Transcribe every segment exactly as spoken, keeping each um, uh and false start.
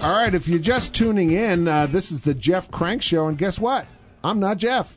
All right, if you're just tuning in, uh, this is the Jeff Crank Show, and guess what? I'm not Jeff.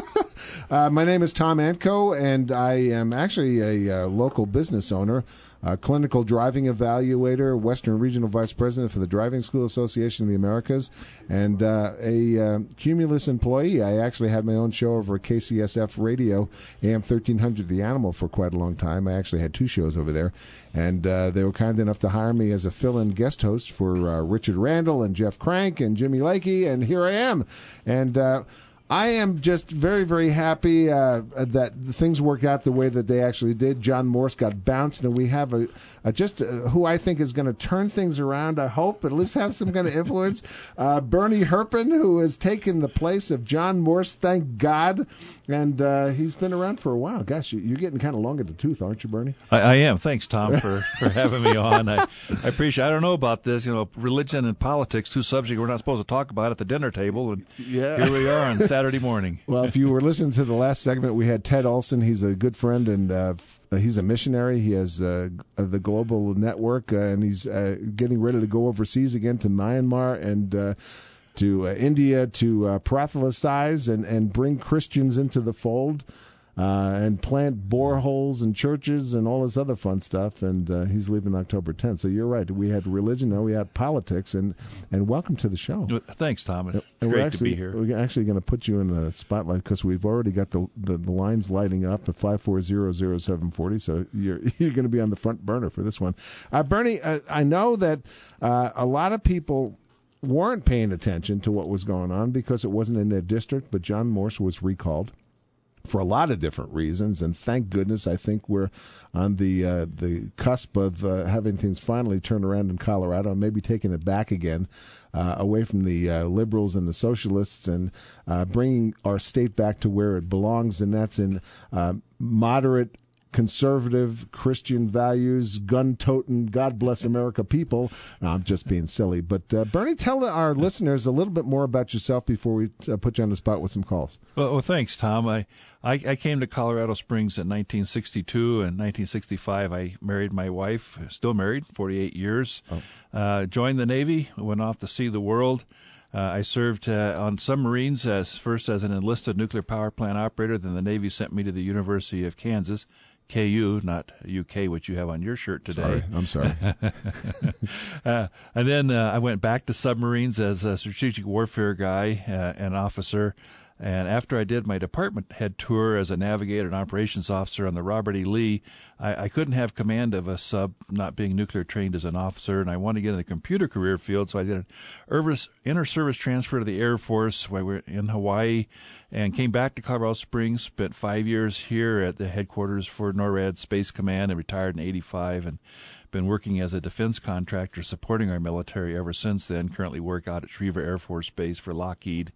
uh, my name is Tom Anko, and I am actually a uh, local business owner, a clinical driving evaluator, Western Regional Vice President for the Driving School Association of the Americas, and uh, a uh, Cumulus employee. I actually had my own show over at K C S F Radio, A M thirteen hundred The Animal, for quite a long time. I actually had two shows over there, and uh, they were kind enough to hire me as a fill-in guest host for uh, Richard Randall and Jeff Crank and Jimmy Lakey, and here I am. And uh, I am just very, very happy uh, that things worked out the way that they actually did. John Morse got bounced, and we have a, a just uh, who I think is going to turn things around. I hope at least have some kind of influence. Uh, Bernie Herpin, who has taken the place of John Morse, thank God, and uh, he's been around for a while. Gosh, you're getting kind of long in the tooth, aren't you, Bernie? I, I am. Thanks, Tom, for, for having me on. I, I appreciate. I don't know about this. You know, religion and politics, two subjects we're not supposed to talk about at the dinner table, and yeah. Here we are on Saturday. Saturday morning. Well, if you were listening to the last segment, we had Ted Olson. He's a good friend, and uh, f- he's a missionary. He has uh, the Global Network, uh, and he's uh, getting ready to go overseas again to Myanmar and uh, to uh, India to uh, proselytize and, and bring Christians into the fold. Uh, and plant boreholes and churches and all this other fun stuff. And uh, he's leaving October tenth. So you're right. We had religion, now we had politics. And, and welcome to the show. Thanks, Thomas. It's and great actually, to be here. We're actually going to put you in the spotlight because we've already got the, the, the lines lighting up at five four zero, zero seven four zero. So you're you're going to be on the front burner for this one. Uh, Bernie, uh, I know that uh, a lot of people weren't paying attention to what was going on because it wasn't in their district, but John Morse was recalled for a lot of different reasons, and thank goodness I think we're on the uh, the cusp of uh, having things finally turn around in Colorado and maybe taking it back again uh, away from the uh, liberals and the socialists and uh, bringing our state back to where it belongs, and that's in uh, moderate, conservative Christian values, gun-toting, God bless America people. No, I'm just being silly. But uh, Bernie, tell our listeners a little bit more about yourself before we uh, put you on the spot with some calls. Well, well thanks, Tom. I, I, I came to Colorado Springs in nineteen sixty-two. and nineteen sixty-five, I married my wife, still married, forty-eight years. Oh. Uh, joined the Navy, went off to see the world. Uh, I served uh, on submarines as first as an enlisted nuclear power plant operator. Then the Navy sent me to the University of Kansas. K U, not U K, which you have on your shirt today. Sorry, I'm sorry. uh, and then uh, I went back to submarines as a strategic warfare guy uh, and officer. And after I did my department head tour as a navigator and operations officer on the Robert E. Lee, I, I couldn't have command of a sub not being nuclear trained as an officer, and I wanted to get in the computer career field, so I did an inter-service transfer to the Air Force while we were in Hawaii and came back to Colorado Springs, spent five years here at the headquarters for NORAD Space Command and retired in eighty-five, and been working as a defense contractor supporting our military ever since then. Currently work out at Schriever Air Force Base for Lockheed.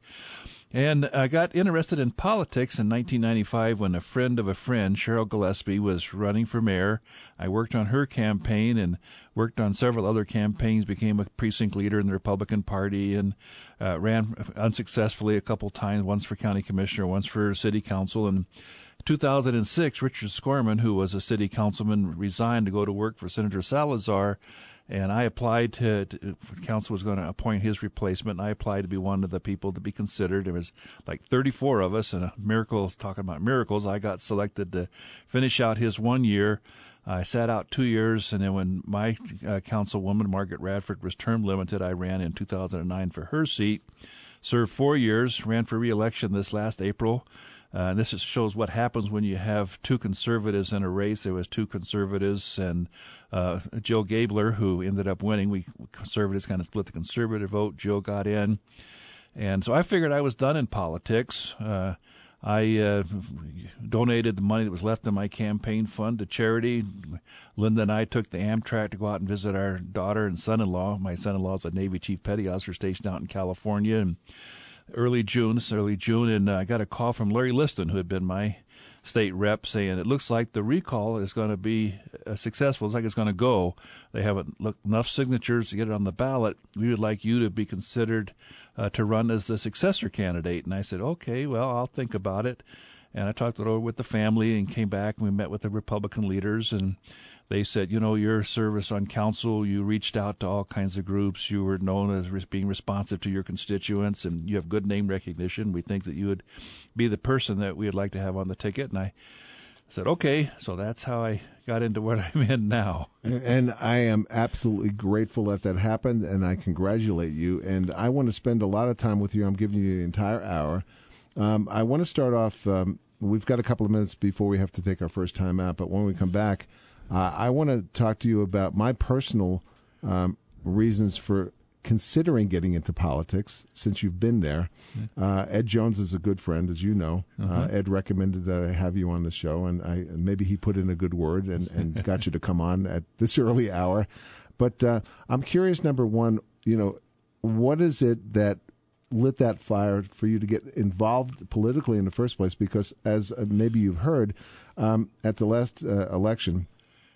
And I got interested in politics in nineteen ninety-five when a friend of a friend, Cheryl Gillespie, was running for mayor. I worked on her campaign and worked on several other campaigns, became a precinct leader in the Republican Party, and uh, ran unsuccessfully a couple times, once for county commissioner, once for city council. And two thousand six, Richard Scorman, who was a city councilman, resigned to go to work for Senator Salazar, and I applied to, to the council was going to appoint his replacement, and I applied to be one of the people to be considered. There was like thirty-four of us, and a miracle, talking about miracles, I got selected to finish out his one year. I sat out two years, and then when my uh, councilwoman, Margaret Radford, was term limited, I ran in two thousand nine for her seat, served four years, ran for re-election this last April. Uh, and this just shows what happens when you have two conservatives in a race. There was two conservatives and uh, Jill Gabler, who ended up winning. We conservatives kind of split the conservative vote. Jill got in. And so I figured I was done in politics. Uh, I uh, donated the money that was left in my campaign fund to charity. Linda and I took the Amtrak to go out and visit our daughter and son-in-law. My son-in-law is a Navy Chief Petty Officer stationed out in California. And early June, this early June, and uh, I got a call from Larry Liston, who had been my state rep, saying it looks like the recall is going to be uh, successful. It's like it's going to go. They haven't looked enough signatures to get it on the ballot. We would like you to be considered uh, to run as the successor candidate. And I said, okay, well, I'll think about it. And I talked it over with the family and came back, and we met with the Republican leaders. And they said, you know, your service on council, you reached out to all kinds of groups. You were known as re- being responsive to your constituents, and you have good name recognition. We think that you would be the person that we would like to have on the ticket. And I said, okay. So that's how I got into what I'm in now. And, and I am absolutely grateful that that happened, and I congratulate you. And I want to spend a lot of time with you. I'm giving you the entire hour. Um, I want to start off, um, we've got a couple of minutes before we have to take our first time out, but when we come back, uh, I want to talk to you about my personal um, reasons for considering getting into politics since you've been there. Uh, Ed Jones is a good friend, as you know. Uh-huh. Uh, Ed recommended that I have you on the show, and I maybe he put in a good word and, and got you to come on at this early hour. But uh, I'm curious, number one, you know, what is it that lit that fire for you to get involved politically in the first place? Because as uh, maybe you've heard, um, at the last uh, election,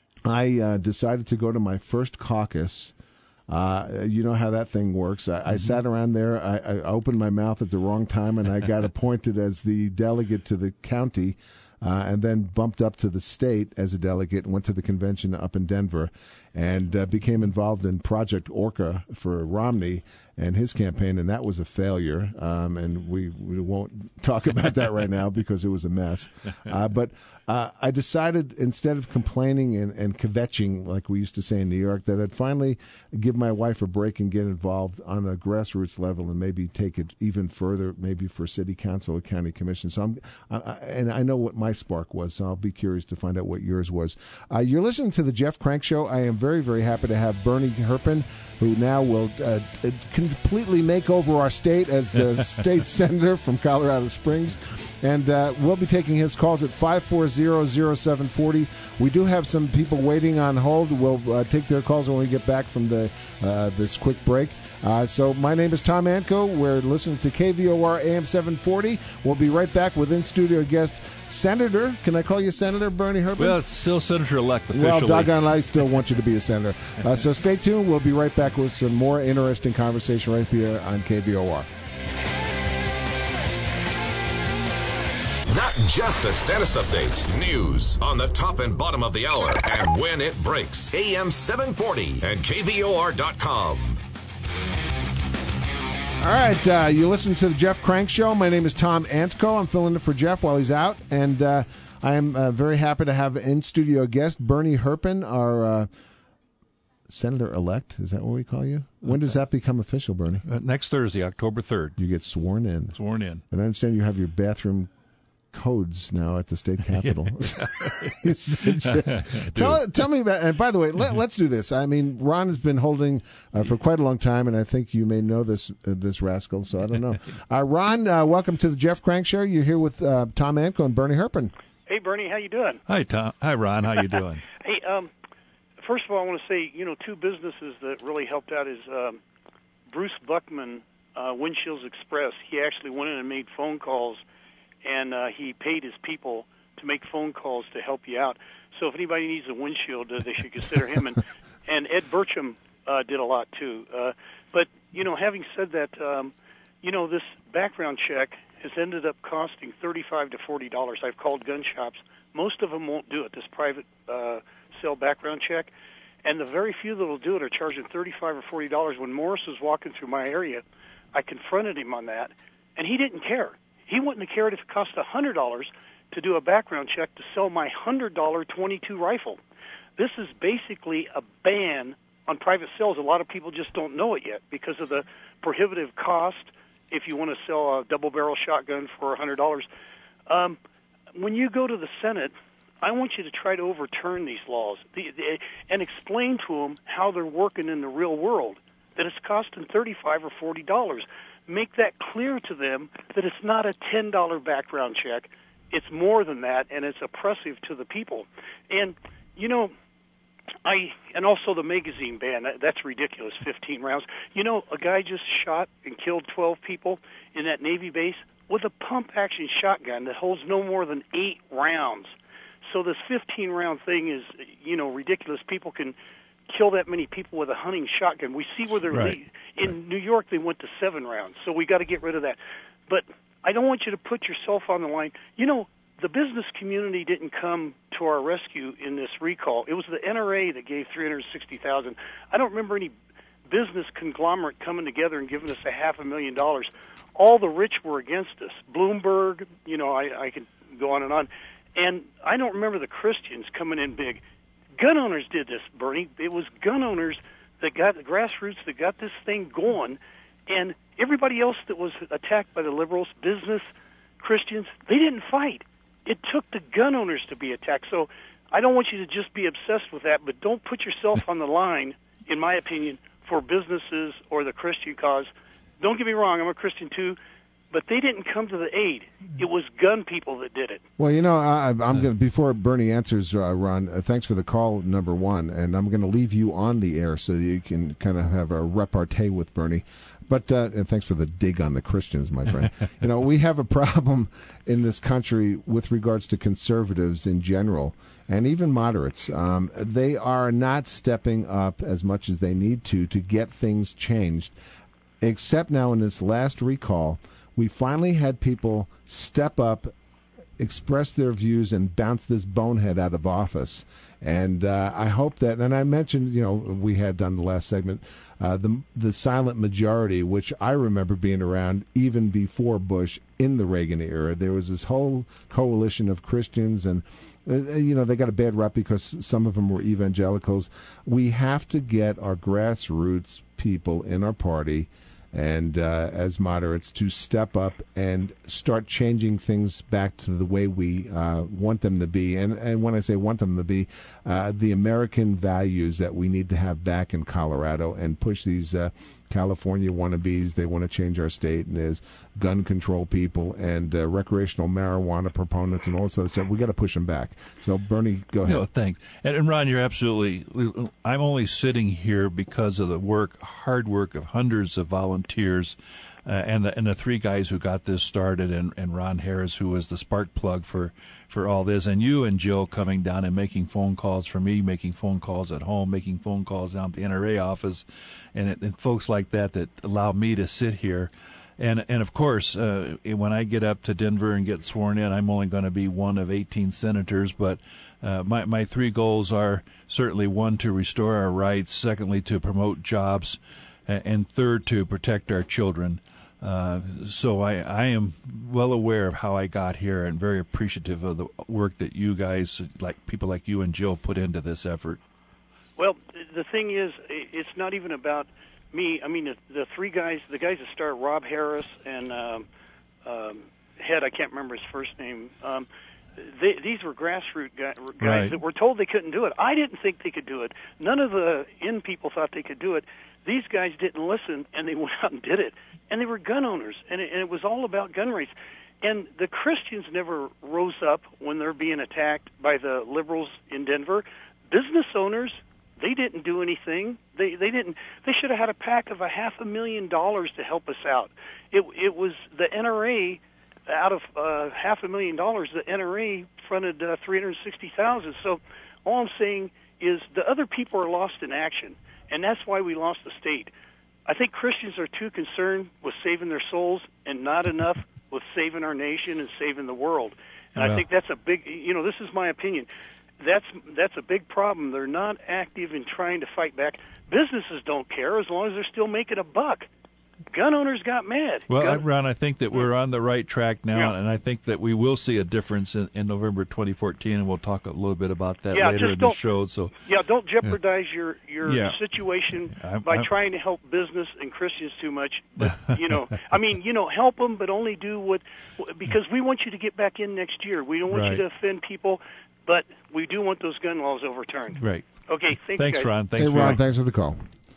I uh, decided to go to my first caucus. Uh, you know how that thing works. I, mm-hmm. I sat around there. I, I opened my mouth at the wrong time, and I got appointed as the delegate to the county, uh, and then bumped up to the state as a delegate and went to the convention up in Denver, and uh, became involved in Project Orca for Romney and his campaign, and that was a failure. Um, and we, we won't talk about that right now because it was a mess. Uh, but uh, I decided, instead of complaining and, and kvetching, like we used to say in New York, that I'd finally give my wife a break and get involved on a grassroots level and maybe take it even further, maybe for city council or county commission. So I'm, I, I, and I know what my spark was, so I'll be curious to find out what yours was. Uh, you're listening to the Jeff Crank Show. I am very, very happy to have Bernie Herpin, who now will uh, completely make over our state as the state senator from Colorado Springs. And uh, we'll be taking his calls at five four zero, zero seven four zero. We do have some people waiting on hold. We'll uh, take their calls when we get back from the uh, this quick break. Uh, so my name is Tom Anko. We're listening to K V O R A M seven forty. We'll be right back with in-studio guest Senator. Can I call you Senator Bernie Herpin? Well, it's still Senator-elect officially. Well, doggone, I still want you to be a senator. Uh, so stay tuned. We'll be right back with some more interesting conversation right here on K V O R. Not just a status update. News on the top and bottom of the hour and when it breaks. A M seven forty and K V O R dot com. All right, uh, you listen to the Jeff Crank Show. My name is Tom Antko. I'm filling in for Jeff while he's out, and uh, I am uh, very happy to have in-studio guest Bernie Herpin, our uh, Senator-elect. Is that what we call you? When does that become official, Bernie? Uh, next Thursday, October third. You get sworn in. Sworn in. And I understand you have your bathroom codes now at the state capitol. tell, tell me about, and by the way, let, let's do this. I mean, Ron has been holding uh, for quite a long time, and I think you may know this uh, this rascal, so I don't know. Uh, Ron, uh, welcome to the Jeff Crank Show. You're here with uh, Tom Anko and Bernie Herpin. Hey, Bernie, how you doing? Hi, Tom. Hi, Ron. How you doing? Hey, um, first of all, I want to say, you know, two businesses that really helped out is um, Bruce Buckman, uh, Windshields Express. He actually went in and made phone calls, and uh, he paid his people to make phone calls to help you out. So if anybody needs a windshield, uh, they should consider him. And, and Ed Burcham uh, did a lot, too. Uh, but, you know, having said that, um, you know, this background check has ended up costing thirty-five to forty dollars. I've called gun shops. Most of them won't do it, this private uh, sale background check. And the very few that will do it are charging thirty-five or forty dollars. When Morris was walking through my area, I confronted him on that, and he didn't care. He wouldn't have cared if it cost one hundred dollars to do a background check to sell my one hundred dollar twenty-two rifle. This is basically a ban on private sales. A lot of people just don't know it yet because of the prohibitive cost if you want to sell a double-barrel shotgun for one hundred dollars. Um, when you go to the Senate, I want you to try to overturn these laws the, the, and explain to them how they're working in the real world, that it's costing thirty-five or forty dollars. Make that clear to them that it's not a ten dollar background check. It's more than that, and it's oppressive to the people. And, you know, I and also the magazine ban, that, that's ridiculous, fifteen rounds. You know, a guy just shot and killed twelve people in that Navy base with a pump-action shotgun that holds no more than eight rounds. So this fifteen round thing is, you know, ridiculous. People can kill that many people with a hunting shotgun. We see where they're right. le- in right. New York they went to seven rounds, so we got to get rid of that. But I don't want you to put yourself on the line. You know, the business community didn't come to our rescue in this recall. It was the N R A that gave three hundred sixty thousand dollars. I don't remember any business conglomerate coming together and giving us a half a million dollars. All the rich were against us. Bloomberg, you know, I, I could go on and on. And I don't remember the Christians coming in big. Gun owners did this, Bernie. It was gun owners that got the grassroots that got this thing going. And everybody else that was attacked by the liberals, business, Christians, they didn't fight. It took the gun owners to be attacked. So I don't want you to just be obsessed with that, but don't put yourself on the line, in my opinion, for businesses or the Christian cause. Don't get me wrong, I'm a Christian too, but they didn't come to the aid. It was gun people that did it. Well, you know, I, I'm going to, before Bernie answers, uh, Ron, uh, thanks for the call, number one, and I'm going to leave you on the air so that you can kind of have a repartee with Bernie. But uh, and thanks for the dig on the Christians, my friend. You know, we have a problem in this country with regards to conservatives in general, and even moderates. Um, they are not stepping up as much as they need to to get things changed, except now in this last recall, we finally had people step up, express their views, and bounce this bonehead out of office. And uh, I hope that, and I mentioned, you know, we had done the last segment, uh, the the silent majority, which I remember being around even before Bush in the Reagan era. There was this whole coalition of Christians, and, uh, you know, they got a bad rep because some of them were evangelicals. We have to get our grassroots people in our party and uh, as moderates to step up and start changing things back to the way we uh, want them to be. And, and when I say want them to be, uh, the American values that we need to have back in Colorado, and push these uh, California wannabes. They want to change our state, and there's gun control people and uh, recreational marijuana proponents and all this other stuff. We got to push them back. So, Bernie, go ahead. No, thanks. And, and Ron, you're absolutely. I'm only sitting here because of the work, hard work of hundreds of volunteers, uh, and the and the three guys who got this started, and, and Ron Harris, who was the spark plug for. for all this, and you and Jill coming down and making phone calls for me, making phone calls at home, making phone calls down at the N R A office, and, and folks like that that allow me to sit here. And, and of course, uh, when I get up to Denver and get sworn in, I'm only going to be one of eighteen senators, but uh, my, my three goals are certainly, one, to restore our rights, secondly, to promote jobs, and third, to protect our children. Uh, so I, I am well aware of how I got here, and very appreciative of the work that you guys, like people like you and Jill, put into this effort. Well, the thing is, it's not even about me. I mean, the, the three guys, the guys that started, Rob Harris and um, um, Head, I can't remember his first name. Um, they, these were grassroots guys, guys right. that were told they couldn't do it. I didn't think they could do it. None of the in people thought they could do it. These guys didn't listen, and they went out and did it. And they were gun owners, and it, and it was all about gun rights. And the Christians never rose up when they're being attacked by the liberals in Denver. Business owners, they didn't do anything. They they didn't. They should have had a pack of a half a million dollars to help us out. It it was the N R A. Out of uh, half a million dollars, the N R A fronted uh, three hundred sixty thousand. So all I'm saying is the other people are lost in action, and that's why we lost the state. I think Christians are too concerned with saving their souls and not enough with saving our nation and saving the world. And yeah. I think that's a big, you know, this is my opinion. That's that's a big problem. They're not active in trying to fight back. Businesses don't care as long as they're still making a buck. Gun owners got mad. Well, Gun- Ron, I think that we're on the right track now, yeah. and I think that we will see a difference in, in November twenty fourteen, and we'll talk a little bit about that yeah, later in the show. So, yeah, don't jeopardize yeah. your your yeah. situation I'm, by I'm, trying to help business and Christians too much. But you know, I mean, you know, help them, but only do what because we want you to get back in next year. We don't want right. you to offend people, but we do want those gun laws overturned. Right. Okay. Thanks, thanks, guys. Ron. Thanks, hey, for Ron. Ron. Thanks for the call.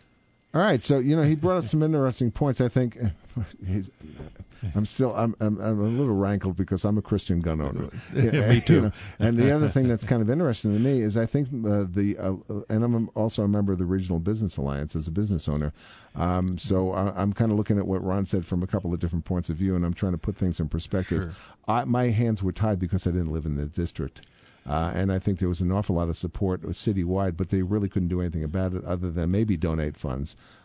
All right, so you know he brought up some interesting points. I think he's, I'm still I'm, I'm I'm a little rankled because I'm a Christian gun owner. Me too. You know, and the other thing that's kind of interesting to me is I think uh, the uh, and I'm also a member of the Regional Business Alliance as a business owner. Um, so I, I'm kind of looking at what Ron said from a couple of different points of view, and I'm trying to put things in perspective. Sure. I, my hands were tied because I didn't live in the district. Uh, and I think there was an awful lot of support citywide, but they really couldn't do anything about it other than maybe donate funds.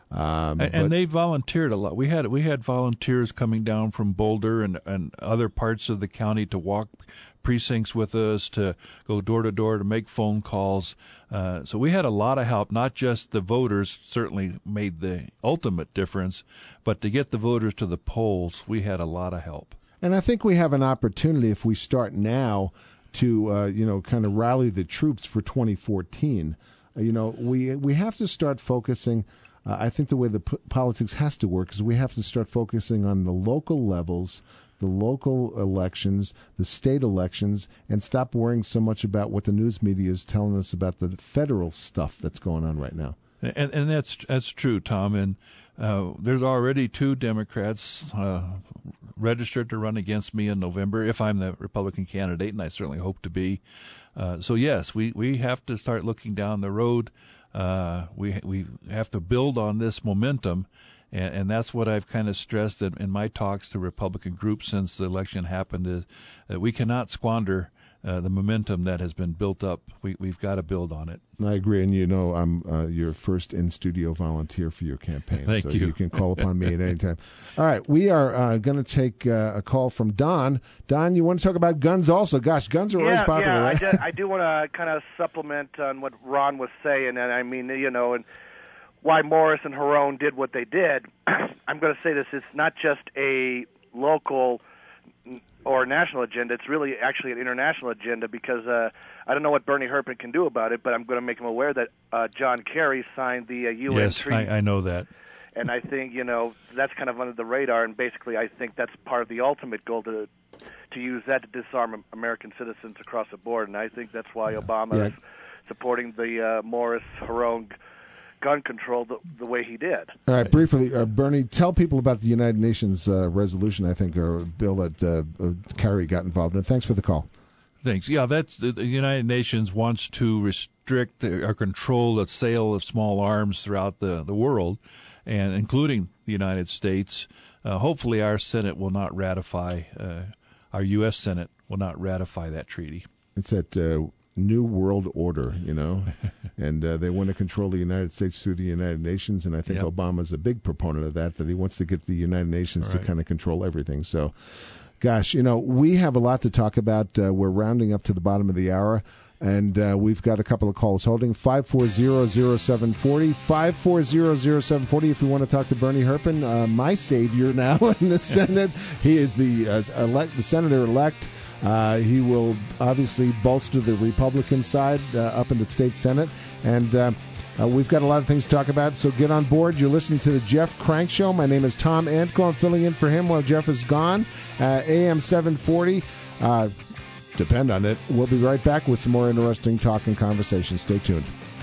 Um, and, and they volunteered a lot. We had we had volunteers coming down from Boulder and, and other parts of the county to walk precincts with us, to go door to door, to make phone calls. Uh, so we had a lot of help. Not just the voters certainly made the ultimate difference, but to get the voters to the polls, we had a lot of help. And I think we have an opportunity if we start now to, uh, you know, kind of rally the troops for twenty fourteen. Uh, you know, we we have to start focusing. Uh, I think the way the p- politics has to work is we have to start focusing on the local levels, the local elections, the state elections, and stop worrying so much about what the news media is telling us about the federal stuff that's going on right now. And, and that's that's true, Tom. And uh, there's already two Democrats uh, registered to run against me in November if I'm the Republican candidate, and I certainly hope to be. Uh, so yes, we, we have to start looking down the road. Uh, we we have to build on this momentum, and, and that's what I've kind of stressed in, in my talks to Republican groups since the election happened, is that we cannot squander uh, the momentum that has been built up. We, we've got to build on it. I agree, and you know I'm uh, your first in-studio volunteer for your campaign. Thank so you. You can call upon me at any time. All right, we are uh, going to take uh, a call from Don. Don, you want to talk about guns also? Gosh, guns are yeah, always popular, yeah, right? I do, I do want to kind of supplement on what Ron was saying, and I mean, you know, and why Morris and Hurone did what they did. I'm going to say this, it's not just a local or national agenda, it's really actually an international agenda, because uh, I don't know what Bernie Herpin can do about it, but I'm going to make him aware that uh, John Kerry signed the uh, U N Yes, treaty. I, I know that. And I think, you know, that's kind of under the radar, and basically I think that's part of the ultimate goal, to to use that to disarm American citizens across the board, and I think that's why yeah. Obama yeah. is supporting the uh, Morris-Hurone gun control the, the way he did. All right, briefly, uh, Bernie, tell people about the United Nations uh, resolution, I think, or bill that uh, uh, Kerry got involved in. Thanks for the call. Thanks. Yeah, that's the United Nations wants to restrict or control the sale of small arms throughout the, the world, and including the United States. Uh, hopefully our Senate will not ratify, uh, our U S Senate will not ratify that treaty. It's that uh, New World Order, you know, and uh, they want to control the United States through the United Nations, and I think yep. Obama's a big proponent of that, that he wants to get the United Nations right. to kind of control everything. So, gosh, you know, we have a lot to talk about. Uh, we're rounding up to the bottom of the hour, and uh, we've got a couple of calls holding. five four zero, zero seven four zero, five four zero, zero seven four zero if you want to talk to Bernie Herpin, uh, my savior now in the Senate. He is the, uh, elect, the senator-elect. Uh, he will obviously bolster the Republican side uh, up in the state Senate. And uh, uh, we've got a lot of things to talk about, so get on board. You're listening to the Jeff Crank Show. My name is Tom Antko. I'm filling in for him while Jeff is gone. Uh, A M seven forty. Uh, depend on it. We'll be right back with some more interesting talk and conversation. Stay tuned.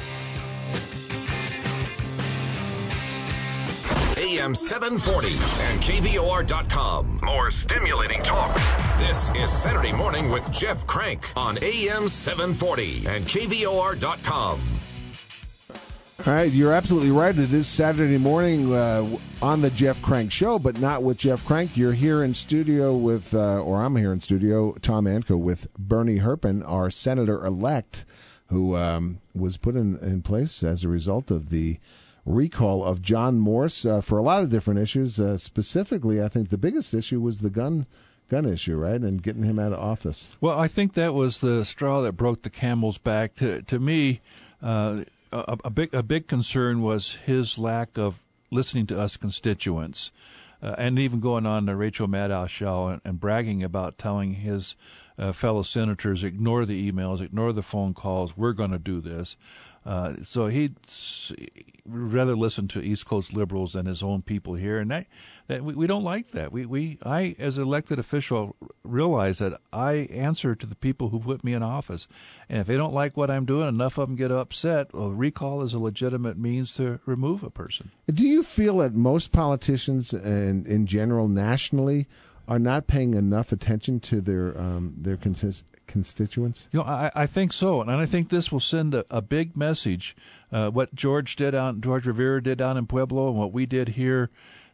A M seven forty and K V O R dot com. More stimulating talk. This is Saturday Morning with Jeff Crank on A M seven forty and K V O R dot com. All right, you're absolutely right. It is Saturday morning uh, on the Jeff Crank Show, but not with Jeff Crank. You're here in studio with, uh, or I'm here in studio, Tom Antko, with Bernie Herpin, our senator-elect, who um, was put in, in place as a result of the recall of John Morse uh, for a lot of different issues. Uh, specifically, I think the biggest issue was the gun gun issue, right, and getting him out of office. Well, I think that was the straw that broke the camel's back. To to me, uh, a, a big a big concern was his lack of listening to us constituents, uh, and even going on to Rachel Maddow show and, and bragging about telling his uh, fellow senators, ignore the emails, ignore the phone calls, we're going to do this. Uh, so he'd rather listen to East Coast liberals than his own people here, and that, that we, we don't like that. We, we I, as an elected official, realize that I answer to the people who put me in office, and if they don't like what I'm doing, enough of them get upset. Well, recall is a legitimate means to remove a person. Do you feel that most politicians, and in general nationally, are not paying enough attention to their um, their consist? constituents? You know, I, I think so, and I think this will send a, a big message. Uh, what George did out, George Rivera did down in Pueblo, and what we did here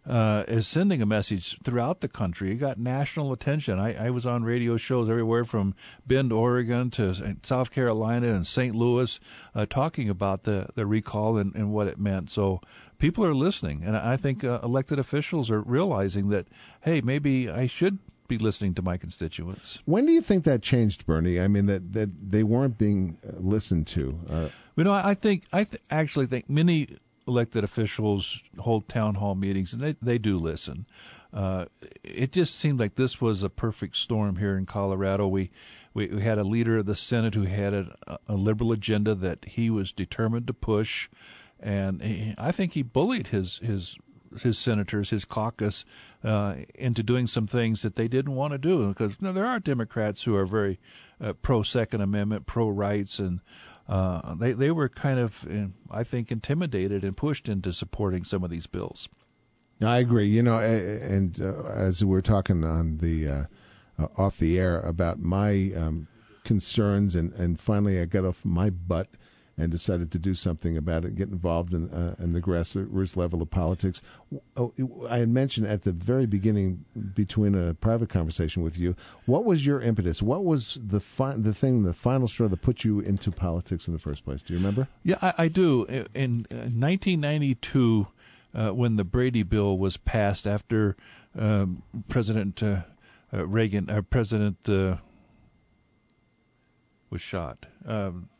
uh, is sending a message throughout the country. It got national attention. I, I was on radio shows everywhere from Bend, Oregon to South Carolina and Saint Louis uh, talking about the, the recall and, and what it meant. So people are listening, and I think uh, elected officials are realizing that, hey, maybe I should be listening to my constituents. When do you think that changed, Bernie? I mean, that, that they weren't being listened to. Uh, you know, I think I th- actually think many elected officials hold town hall meetings, and they, they do listen. Uh, it just seemed like this was a perfect storm here in Colorado. We, we, we had a leader of the Senate who had a, a liberal agenda that he was determined to push, and he, I think he bullied his his his senators, his caucus, uh, into doing some things that they didn't want to do. Because you know, there are Democrats who are very uh, pro-Second Amendment, pro-rights, and Uh, they they were kind of, I think, intimidated and pushed into supporting some of these bills. I agree. You know, and uh, as we were talking on the uh, uh, off the air about my um, concerns, and, and finally I got off my butt and decided to do something about it, get involved in, uh, in the grassroots level of politics. Oh, I had mentioned at the very beginning, between a private conversation with you, what was your impetus? What was the fi- the thing, the final straw that put you into politics in the first place? Do you remember? Yeah, I, I do. In nineteen ninety-two, uh, when the Brady Bill was passed after um, President uh, uh, Reagan, uh, President uh, was shot. Um,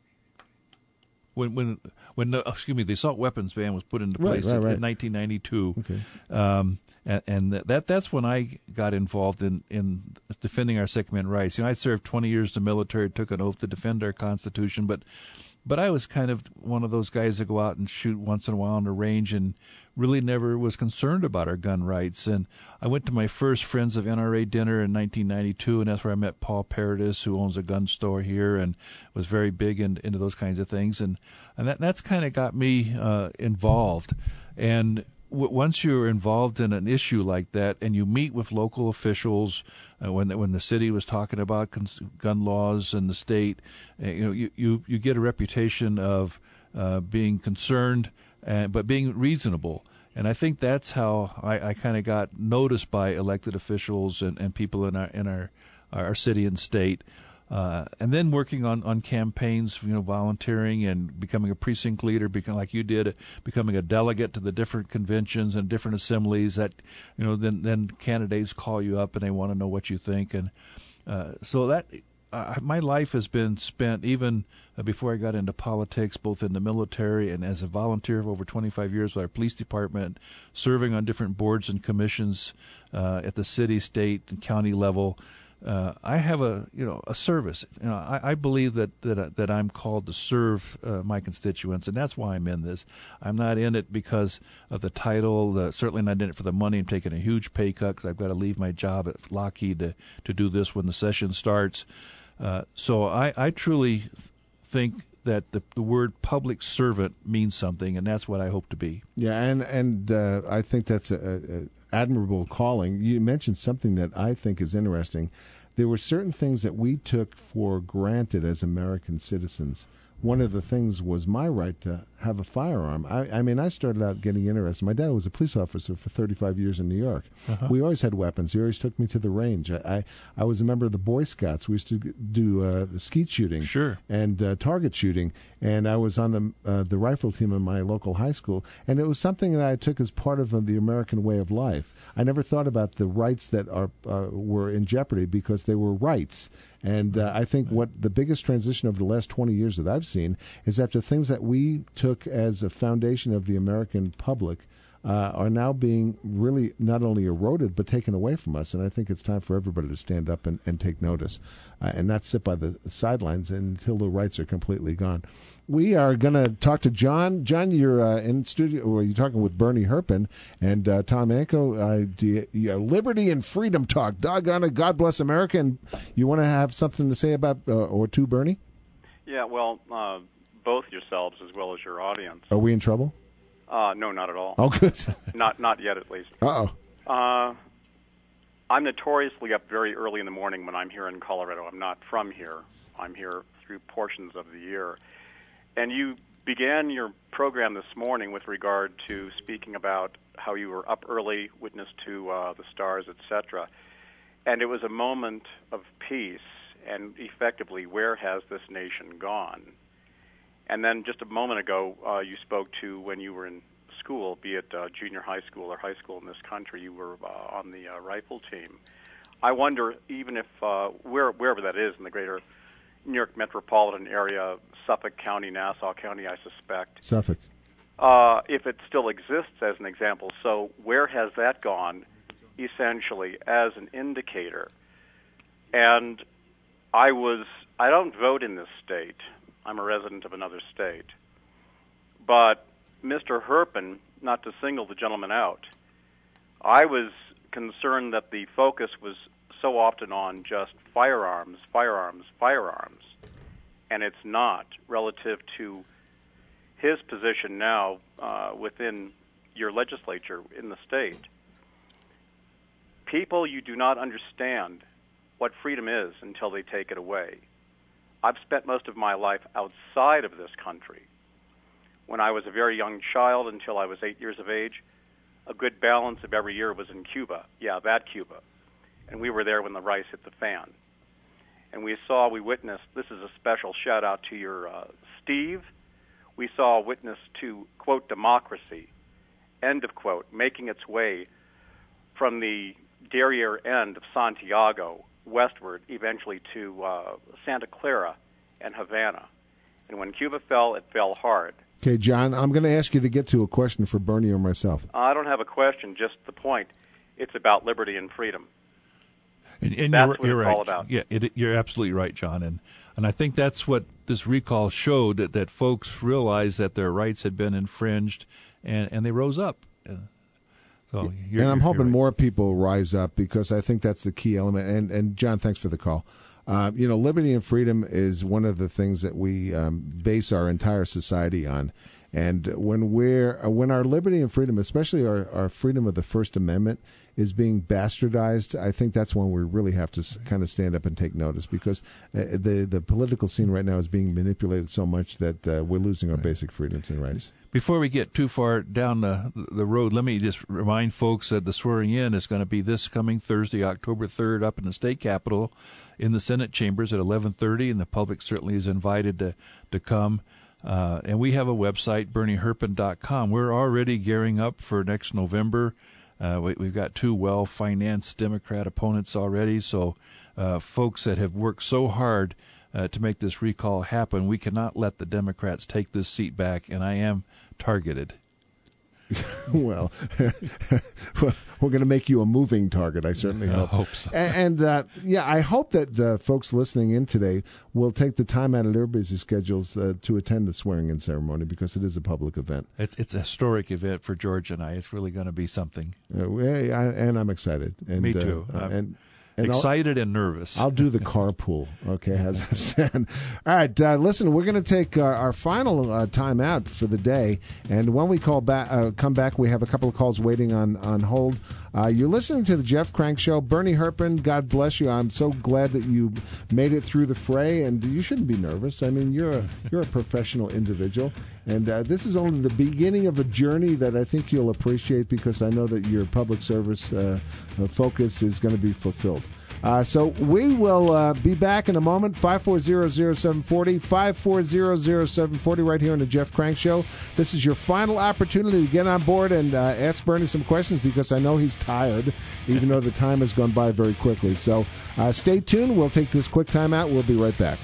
When when when the excuse me the assault weapons ban was put into place right, right, right. in nineteen ninety-two, okay. um, and, and that that's when I got involved in, in defending our Second Amendment rights. You know, I served twenty years in the military, took an oath to defend our Constitution, but but I was kind of one of those guys that go out and shoot once in a while on the range and really never was concerned about our gun rights. And I went to my first Friends of N R A dinner in nineteen ninety-two, and that's where I met Paul Paradis, who owns a gun store here and was very big in, into those kinds of things. And, and that that's kind of got me uh, involved. And w- once you're involved in an issue like that and you meet with local officials, uh, when, the, when the city was talking about cons- gun laws in the state, uh, you know, you, you, you get a reputation of uh, being concerned, Uh, but being reasonable. And I think that's how I, I kind of got noticed by elected officials and, and people in our in our our city and state. Uh, and then working on, on campaigns, you know, volunteering and becoming a precinct leader, become, like you did, becoming a delegate to the different conventions and different assemblies. That, you know, then then candidates call you up and they want to know what you think. And uh, so that. Uh, my life has been spent, even uh, before I got into politics, both in the military and as a volunteer for over twenty-five years with our police department, serving on different boards and commissions uh, at the city, state, and county level. Uh, I have a, you know, a service. You know, I, I believe that that uh, that I'm called to serve uh, my constituents, and that's why I'm in this. I'm not in it because of the title. Uh, certainly not in it for the money. I'm taking a huge pay cut because I've got to leave my job at Lockheed to to do this when the session starts. Uh, so I, I truly think that the, the word public servant means something, and that's what I hope to be. Yeah, and and uh, I think that's a, a admirable calling. You mentioned something that I think is interesting. There were certain things that we took for granted as American citizens. One of the things was my right to have a firearm. I, I mean, I started out getting interested. My dad was a police officer for thirty-five years in New York. Uh-huh. We always had weapons. He always took me to the range. I, I, I was a member of the Boy Scouts. We used to do uh, skeet shooting sure. and uh, target shooting. And I was on the uh, the rifle team in my local high school. And it was something that I took as part of uh, the American way of life. I never thought about the rights that are uh, were in jeopardy because they were rights. And uh, I think what the biggest transition over the last twenty years that I've seen is that the things that we took as a foundation of the American public uh, are now being really not only eroded but taken away from us. And I think it's time for everybody to stand up and, and take notice uh, and not sit by the sidelines until the rights are completely gone. We are going to talk to John. John, you're uh, in studio, or you're talking with Bernie Herpin and uh, Tom Anko. Uh, do you, you know, Liberty and Freedom Talk. Doggone it, God bless America. And you want to have something to say about uh, or to Bernie? Yeah, well, uh, both yourselves as well as your audience. Are we in trouble? Uh, no, not at all. Oh, good. not not yet, at least. Uh-oh. Uh, I'm notoriously up very early in the morning when I'm here in Colorado. I'm not from here. I'm here through portions of the year. And you began your program this morning with regard to speaking about how you were up early, witness to uh, the stars, et cetera. And it was a moment of peace, and effectively, where has this nation gone? And then just a moment ago, uh, you spoke to when you were in school, be it uh, junior high school or high school in this country, you were uh, on the uh, rifle team. I wonder, even if, uh, where, wherever that is in the greater New York metropolitan area, Suffolk County, Nassau County, I suspect. Suffolk. Uh, if it still exists as an example. So where has that gone, essentially, as an indicator? And I was, I don't vote in this state. I'm a resident of another state. But Mister Herpen, not to single the gentleman out, I was concerned that the focus was so often on just firearms, firearms, firearms, and it's not relative to his position now uh, within your legislature in the state. People, you do not understand what freedom is until they take it away. I've spent most of my life outside of this country. When I was a very young child, until I was eight years of age, a good balance of every year was in Cuba. Yeah, that Cuba. And we were there when the rice hit the fan. And we saw, we witnessed, this is a special shout-out to your uh, Steve, we saw a witness to, quote, democracy, end of quote, making its way from the derriere end of Santiago westward, eventually to uh, Santa Clara and Havana. And when Cuba fell, it fell hard. Okay, John, I'm going to ask you to get to a question for Bernie or myself. I don't have a question, just the point. It's about liberty and freedom. And, and that's you're, what you're it's right. all about. Yeah, it, you're absolutely right, John. And and I think that's what this recall showed, that, that folks realized that their rights had been infringed, and, and they rose up. So you're, and I'm you're, hoping you're right. more people rise up, because I think that's the key element. And, and John, thanks for the call. Uh, you know, liberty and freedom is one of the things that we um, base our entire society on. And when we're when our liberty and freedom, especially our, our freedom of the First Amendment, is being bastardized, I think that's when we really have to kind of stand up and take notice, because uh, the the political scene right now is being manipulated so much that uh, we're losing our basic freedoms and rights. Before we get too far down the the road, let me just remind folks that the swearing in is going to be this coming Thursday, October third, up in the state capitol in the Senate chambers at eleven thirty, and the public certainly is invited to, to come. Uh, and we have a website, bernie herpen dot com. We're already gearing up for next November. Uh, we, we've got two well-financed Democrat opponents already, so uh, folks that have worked so hard uh, to make this recall happen, we cannot let the Democrats take this seat back, and I am targeted. Well, we're going to make you a moving target, I certainly hope. I hope so. And, and uh, yeah, I hope that uh, folks listening in today will take the time out of their busy schedules uh, to attend the swearing-in ceremony, because it is a public event. It's it's a historic event for George and I. It's really going to be something. Uh, yeah, I, and I'm excited. And, Me too. Uh, I'm and, and excited I'll, and nervous. I'll do the carpool, okay, how's that sound? All right, uh, listen, we're going to take uh, our final uh, time out for the day, and when we call back, uh, come back, we have a couple of calls waiting on, on hold. Uh, you're listening to the Jeff Crank Show. Bernie Herpen, God bless you. I'm so glad that you made it through the fray, and you shouldn't be nervous. I mean, you're a, you're a professional individual, and uh, this is only the beginning of a journey that I think you'll appreciate, because I know that your public service uh, uh, focus is going to be fulfilled. Uh, so we will uh, be back in a moment. five four zero, zero seven four zero, five four zero, zero seven four zero, right here on the Jeff Crank Show. This is your final opportunity to get on board and uh, ask Bernie some questions, because I know he's tired, even though the time has gone by very quickly. So uh, stay tuned. We'll take this quick time out. We'll be right back.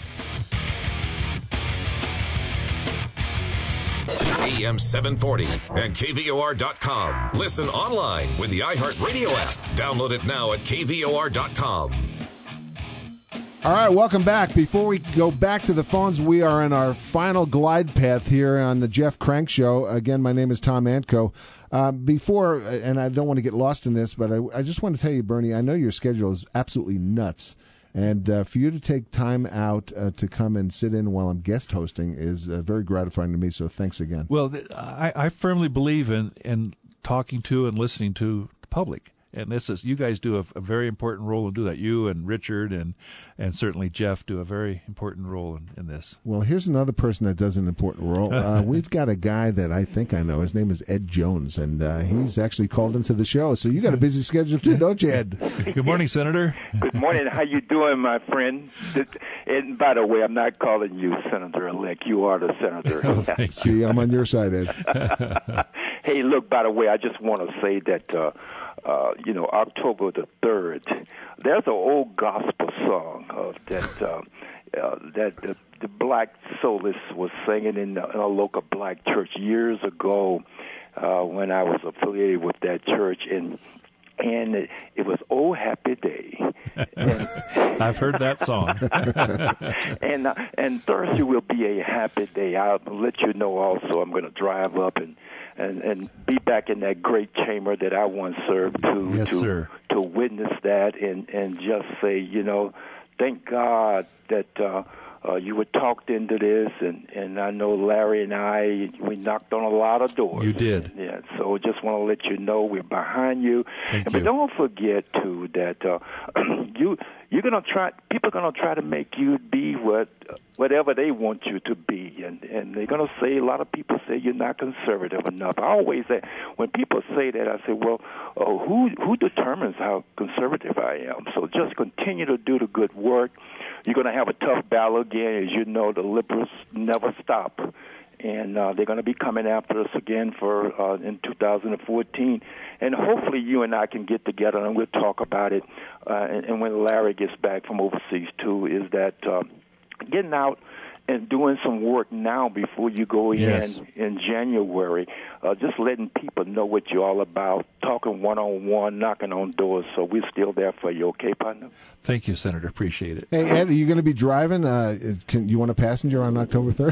A M seven forty and K V O R dot com. Listen online with the iHeartRadio app. Download it now at K V O R dot com. All right, welcome back. Before we go back to the phones, we are in our final glide path here on the Jeff Crank Show. Again, my name is Tom Antko. Uh, before, and I don't want to get lost in this, but I, I just want to tell you, Bernie, I know your schedule is absolutely nuts. And uh, for you to take time out uh, to come and sit in while I'm guest hosting is uh, very gratifying to me, so thanks again. Well, I, I firmly believe in, in talking to and listening to the public. And this is, you guys do a, a very important role in doing that. You and Richard and and certainly Jeff do a very important role in, in this. Well, here's another person that does an important role. Uh, we've got a guy that I think I know. His name is Ed Jones, and uh, he's actually called into the show. So you got a busy schedule too, don't you, Ed? Good morning, Senator. Good morning. How you doing, my friend? And by the way, I'm not calling you Senator-elect. You are the senator. Oh, see, I'm on your side, Ed. Hey, look, by the way, I just want to say that, uh, uh, you know, October the third, there's an old gospel song of that uh, uh, that the, the black soloist was singing in, the, in a local black church years ago uh, when I was affiliated with that church, and and it, it was "Oh Happy Day." And, I've heard that song. and uh, and Thursday will be a happy day. I'll let you know also. I'm going to drive up and, and, and be back in that great chamber that I once served to yes, to sir. to witness that and, and just say, you know, thank God that uh, uh, you were talked into this, and, and I know Larry and I, we knocked on a lot of doors. You did. Yeah, so just want to let you know we're behind you. Thank but you. don't forget, too, that uh, you, you're going to try, people are going to try to make you be what whatever they want you to be, and, and they're going to say, a lot of people say you're not conservative enough. I always say, when people say that, I say, well, uh, who who determines how conservative I am? So just continue to do the good work. You're going to have a tough battle again. As you know, the liberals never stop, and uh, they're going to be coming after us again for uh, in two thousand fourteen. And hopefully you and I can get together, and we'll talk about it. Uh, and, and when Larry gets back from overseas, too, is that uh, getting out and doing some work now before you go in Yes. in January, uh, just letting people know what you're all about, talking one-on-one, knocking on doors. So we're still there for you, okay, partner? Thank you, Senator. Appreciate it. Hey, Ed, are you going to be driving? Uh, can you want a passenger on October third?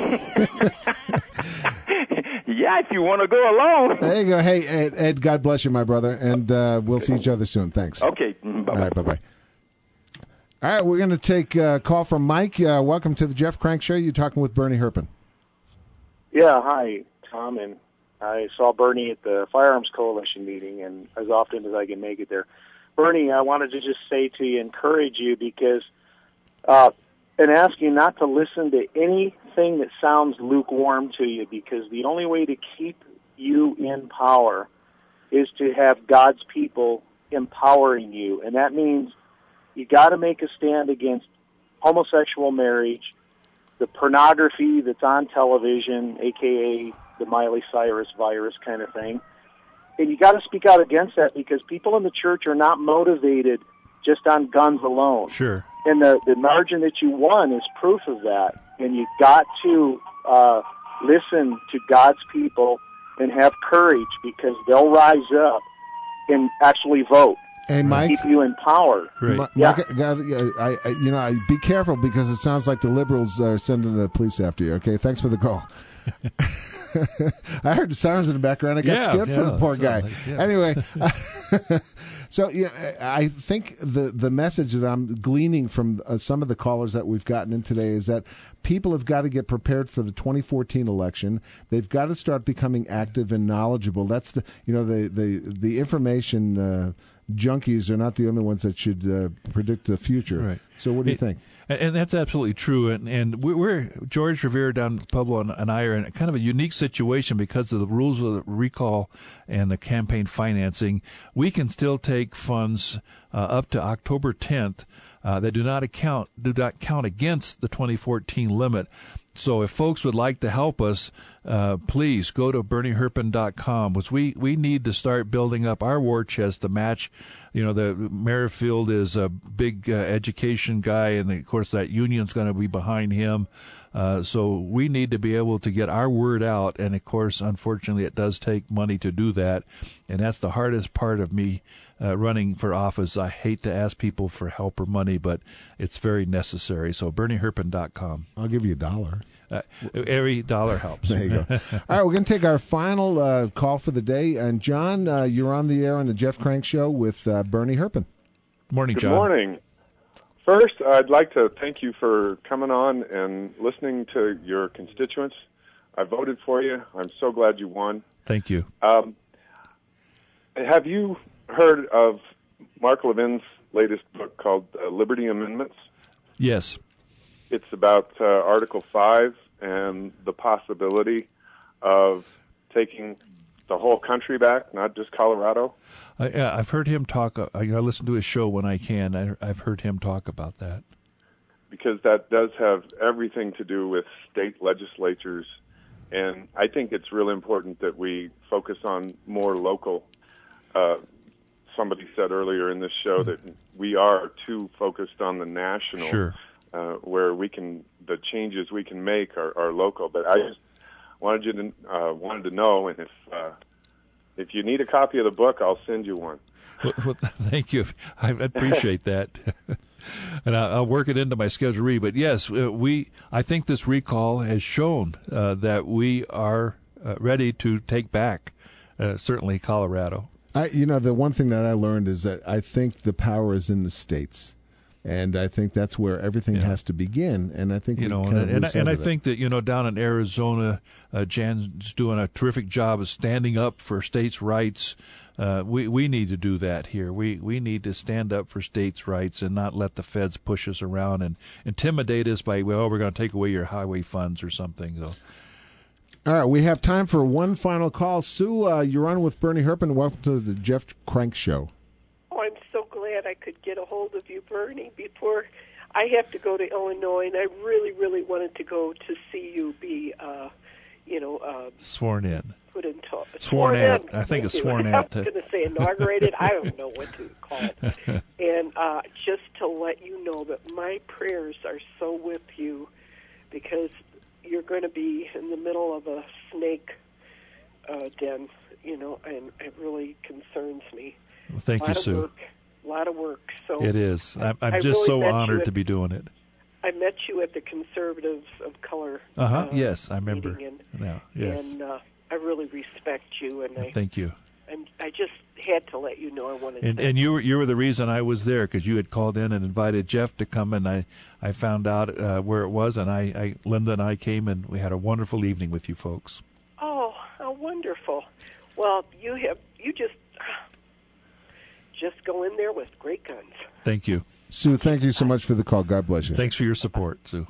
Yeah, if you want to go along. There you go. Hey, Ed, Ed, God bless you, my brother, and uh, we'll see each other soon. Thanks. Okay, bye-bye. All right, bye-bye. All right, we're going to take a call from Mike. Uh, welcome to the Jeff Crank Show. You're talking with Bernie Herpin. Yeah, hi, Tom, and I saw Bernie at the Firearms Coalition meeting, and as often as I can make it there. Bernie, I wanted to just say to you, encourage you, because, uh, and ask you not to listen to anything that sounds lukewarm to you, because the only way to keep you in power is to have God's people empowering you, and that means you got to make a stand against homosexual marriage, the pornography that's on television, a k a the Miley Cyrus virus kind of thing. And you got to speak out against that, because people in the church are not motivated just on guns alone. Sure. And the, the margin that you won is proof of that. And you got to uh, listen to God's people and have courage, because they'll rise up and actually vote. Hey, Mike. Keep you in power. Great. Mike, Yeah. God, I, I, you know, I, be careful, because it sounds like the liberals are sending the police after you. Okay, thanks for the call. I heard the sirens in the background. I got Yeah, scared for yeah, the poor so guy. like, yeah. Anyway, so you know, I think the the message that I'm gleaning from uh, some of the callers that we've gotten in today is that people have got to get prepared for the twenty fourteen election. They've got to start becoming active and knowledgeable. That's the you know the the the information. Uh, junkies are not the only ones that should uh, predict the future. Right. So what do you It- think? And that's absolutely true. And, and we- we're, George Revere down in Pueblo and, and I are in kind of a unique situation because of the rules of the recall and the campaign financing. We can still take funds uh, up to October tenth uh, that do not account, do not count against the twenty fourteen limit. So if folks would like to help us, uh, please go to bernie herpin dot com, because we, we need to start building up our war chest to match. You know, the Merrifield is a big uh, education guy, and of course that union's going to be behind him. Uh, so we need to be able to get our word out, and of course, unfortunately, it does take money to do that, and that's the hardest part of me uh, running for office. I hate to ask people for help or money, but it's very necessary. So bernie herpin dot com. I'll give you a dollar. Uh, every dollar helps. There you go. All right, we're going to take our final uh, call for the day. And John, uh, you're on the air on the Jeff Crank Show with uh, Bernie Herpin. Morning, Good John. morning. First, I'd like to thank you for coming on and listening to your constituents. I voted for you. I'm so glad you won. Thank you. Um, have you heard of Mark Levin's latest book called uh, Liberty Amendments? Yes. It's about uh, Article five and the possibility of taking the whole country back, not just Colorado. I, uh, I've heard him talk. Uh, I, I listen to his show when I can. I, I've heard him talk about that. Because that does have everything to do with state legislatures, and I think it's really important that we focus on more local. Uh, somebody said earlier in this show that we are too focused on the national, sure. uh, where we can the changes we can make are, are local. But I just wanted you to uh, wanted to know, and if uh, if you need a copy of the book, I'll send you one. Well, well, thank you. I appreciate that. And I'll work it into my schedule to read. But yes, we. I think this recall has shown uh, that we are uh, ready to take back, uh, certainly Colorado. I, you know, the one thing that I learned is that I think the power is in the states, and I think that's where everything yeah. has to begin. And I think you know, and, and, and I think that you know, down in Arizona, uh, Jan's doing a terrific job of standing up for states' rights. Uh, we we need to do that here. We we need to stand up for states' rights and not let the feds push us around and intimidate us by, well, we're going to take away your highway funds or something. So. All right, we have time for one final call. Sue, uh, you're on with Bernie Herpin. Welcome to the Jeff Crank Show. Oh, I'm so glad I could get a hold of you, Bernie, before I have to go to Illinois, and I really, really wanted to go to see you be, uh, you know, uh, sworn in. Put in talk. Sworn, sworn out. I think it's sworn out. I was going to say inaugurated. I don't know what to call it. And uh, just to let you know that my prayers are so with you, because you're going to be in the middle of a snake uh, den, you know, and it really concerns me. Well, thank you, Sue. Work, a lot of work. So it is. I'm, I'm I just really so honored at, to be doing it. I met you at the Conservatives of Color. Uh-huh. Uh, yes, I remember. And, yeah, yes. And uh, I really respect you, and I thank you. And I just had to let you know I wanted. And, to and you were you were the reason I was there, because you had called in and invited Jeff to come, and I I found out uh, where it was, and I, I Linda and I came, and we had a wonderful evening with you folks. Oh, how wonderful! Well, you have you just just go in there with great guns. Thank you, Sue. Thank you so much for the call. God bless you. Thanks for your support, Sue.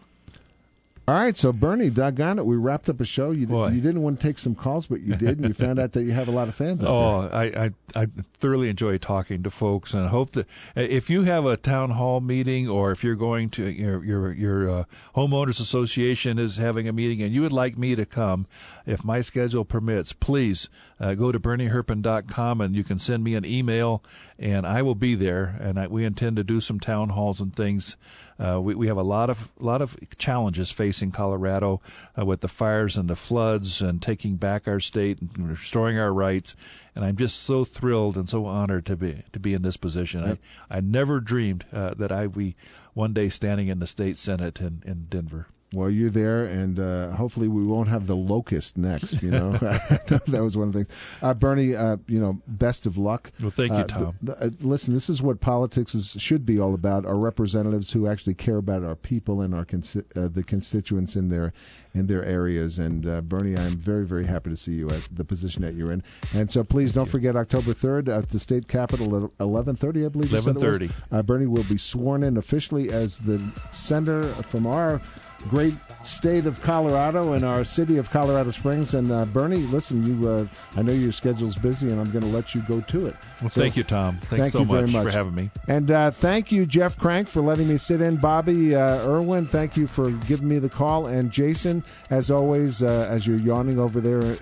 All right, so Bernie, doggone it, we wrapped up a show. You, you didn't want to take some calls, but you did, and you found out that you have a lot of fans out oh, there. I, I I thoroughly enjoy talking to folks, and I hope that if you have a town hall meeting, or if you're going to your your your uh, homeowners association is having a meeting, and you would like me to come, if my schedule permits, please uh, go to bernie herpin dot com, and you can send me an email, and I will be there. And I, we intend to do some town halls and things. Uh, we, we have a lot of lot of challenges facing Colorado uh, with the fires and the floods and taking back our state and restoring our rights. And I'm just so thrilled and so honored to be to be in this position. Yep. I, I never dreamed uh, that I'd be one day standing in the state Senate in, in Denver. Well, you're there, and uh, hopefully we won't have the locust next, you know. That was one of the things. Uh, Bernie, uh, you know, best of luck. Well, thank you, uh, Tom. The, the, uh, listen, this is what politics is, should be all about, our representatives who actually care about our people and our consi- uh, the constituents in their in their areas. And, uh, Bernie, I'm very, very happy to see you at the position that you're in. And so please don't forget October third at the state capitol at eleven thirty, I believe. eleven thirty. Uh, Bernie will be sworn in officially as the senator from our great state of Colorado and our city of Colorado Springs. And uh, Bernie, listen, you uh, I know your schedule's busy, and I'm going to let you go to it. Well, so, thank you, Tom. Thanks thank so you much, very much for having me. And uh, thank you, Jeff Crank, for letting me sit in. Bobby uh, Irwin, thank you for giving me the call. And Jason, as always, uh, as you're yawning over there,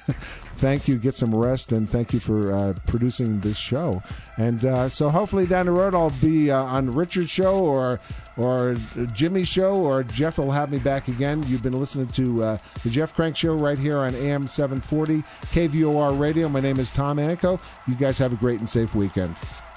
thank you. Get some rest, and thank you for uh, producing this show. And uh, so hopefully down the road I'll be uh, on Richard's show or or Jimmy's show, or Jeff will have me back again. You've been listening to uh, the Jeff Crank Show right here on A M seven forty K V O R Radio. My name is Tom Anko. You guys have a great and safe weekend.